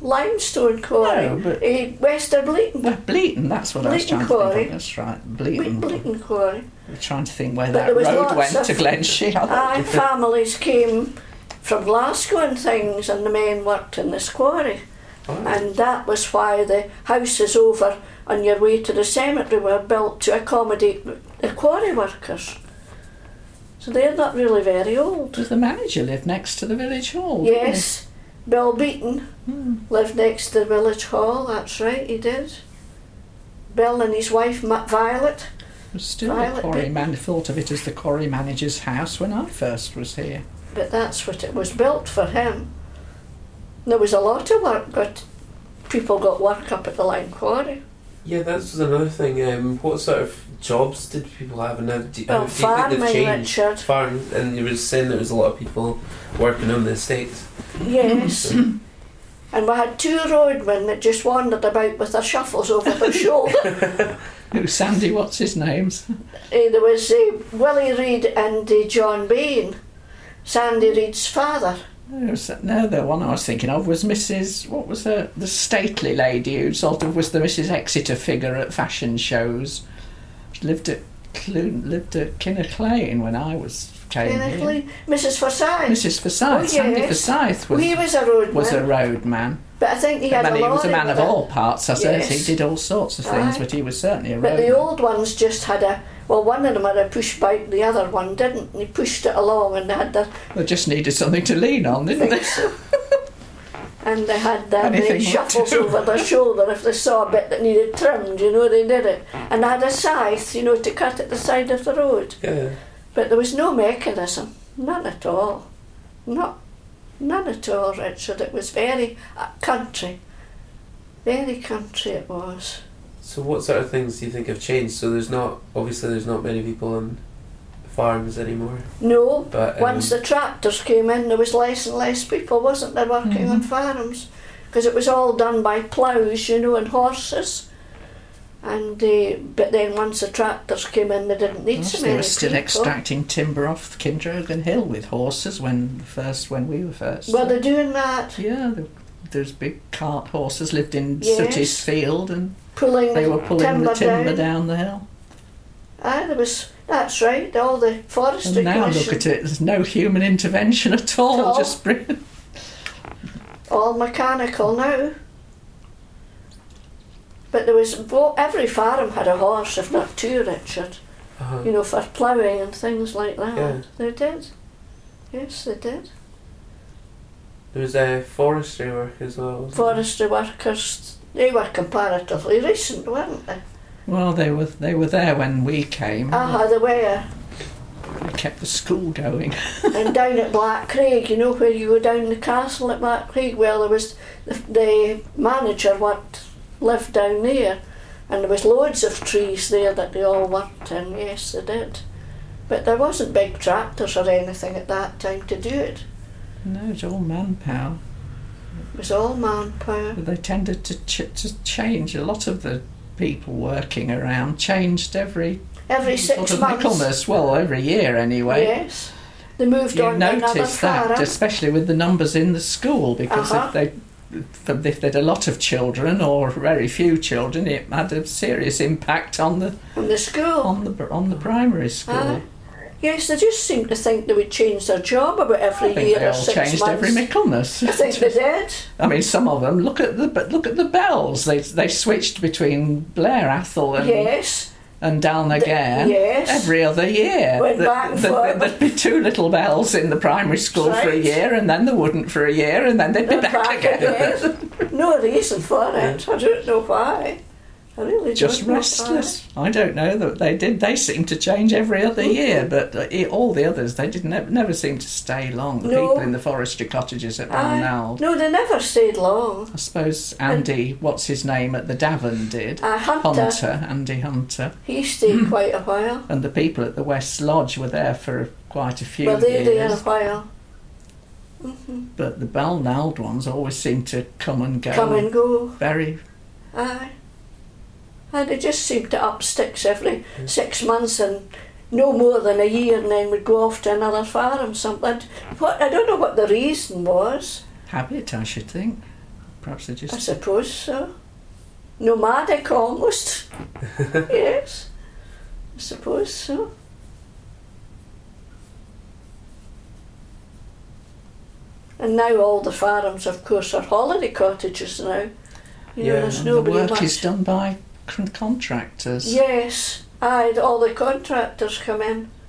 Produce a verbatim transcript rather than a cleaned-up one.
limestone quarry. No, but- Eh, Wester Bleaton. Well, Bleaton, that's what I was Bleaton trying to Quarry. think of. That's right, Bleaton. Bleaton quarry. We're trying to think where But that there was road lots went of- to Glenshire. Aye, families came from Glasgow and things, and the men worked in this quarry. Oh. And that was why the houses over on your way to the cemetery were built to accommodate the quarry workers. So they're not really very old. Does the manager live next to the village hall? didn't he? Yes, Bill Beaton Hmm. lived next to the village hall, that's right, he did. Bill and his wife Ma- Violet. It was still Violet the quarry Beaton. man. Thought of it as the quarry manager's house when I first was here. But that's what it was built for him. There was a lot of work, but people got work up at the lime quarry. Yeah, that was another thing. Um, what sort of jobs did people have, and how do, how Well, do you think they've farming, changed? Richard. Farm, and you were saying there was a lot of people working on the estates. Yes. And we had two roadmen that just wandered about with their shuffles over their shoulder. Who, Sandy, what's his names? Eh, there was uh, Willie Reid and uh, John Bain, Sandy Reid's father. No, s- no, the one I was thinking of was Missus What was her? The stately lady who sort of was the Missus Exeter figure at fashion shows. She lived at Clun, lived at Kinnaclane when I was came here. Technically, Missus Forsyth. Missus Forsyth, Oh, Sandy yes. Forsyth was he was a roadman, was a roadman. but I think he But had then a he was a lorry man of with all it. parts. I suppose Yes. he did all sorts of things, Aye. but he was certainly a But roadman. the old ones just had a, well, one of them had a push bike, the other one didn't. And he pushed it along and they had their They just needed something to lean on, didn't they? things. And they had their Anything uh, would shuffles do. over their shoulder if they saw a bit that needed trimmed, you know, they did it. And they had a scythe, you know, to cut at the side of the road. Yeah. But there was no mechanism, none at all. Not, none at all, Richard. It was very uh, country. Very country it was. So what sort of things do you think have changed? So there's not, obviously there's not many people on farms anymore. No, But um, once the tractors came in, there was less and less people, wasn't there, working on Mhm. farms? Because it was all done by ploughs, you know, and horses. And uh, but then once the tractors came in, they didn't need Yes, so they many were still people. extracting timber off Kindrogan Hill with horses when first when we were first. Were they doing that? Yeah, there- there's big cart horses lived in Yes. Sooty's field, and Pulling they the were pulling timber, the timber down. down the hill. Aye, there was. That's right. All the forestry And now commission, look at it, there's no human intervention at all. At all. Just bring, all mechanical now. But there was well, every farm had a horse, if not two, Richard. uh-huh. You know, for ploughing and things like that. Yeah. They did. Yes, they did. There was a forestry work as well. wasn't there? Forestry workers, they were comparatively recent, weren't they? well, they were they were there when we came. Ah, they were. They kept the school going. And down at Black Craig, you know, where you go down the castle at Black Craig, well, there was the, the manager what lived down there, and there was loads of trees there that they all worked in. Yes, they did. But there wasn't big tractors or anything at that time to do it. No, it's all manpower. It was all manpower. But they tended to ch- to change. A lot of the people working around changed every Every sort six of months. Michaelmas, well, every year anyway. Yes. They moved You on to another notice that, farm. especially with the numbers in the school, because Uh-huh. if they if they had a lot of children or very few children, it had a serious impact on the From the school. on the on the primary school. Aye. Yes, they just seemed to think they would change their job about every I think year they or all six changed months. every Michaelmas. I think they did. I mean, some of them look at the but look at the bells. They they switched between Blair Athol and Yes. and Dalnagar yes. every other year. Went Th- back and th- forth. There'd be two little bells in the primary school for a Right. year, and then there wouldn't for a year, and then they'd be They're back, back again. again. No reason for it. I don't know why. I really Just don't know restless. I don't know that they did. They seemed to change every other year, but uh, it, all the others they didn't never, never seem to stay long. The No. people in the forestry cottages at why. Aye. Balnald. No, they never stayed long. I suppose Andy, what's his name at the Davern did. Uh, Hunter, Hunter, Andy Hunter, he stayed quite a while. and the people at the West Lodge were there for quite a few Well, they years. there a while. hmm But the Balnald ones always seem to come and go. Come and go. Very. Aye. And they just seemed to up sticks every six months and no more than a year, and then would go off to another farm. Something. What I don't know what the reason was. Habit, I should think. Perhaps they I just... suppose so. Nomadic almost. Yes, I suppose so. And now all the farms, of course, are holiday cottages now. You know, Yeah, there's And the nobody work much. is done by con- contractors. Yes, aye, all the contractors come in.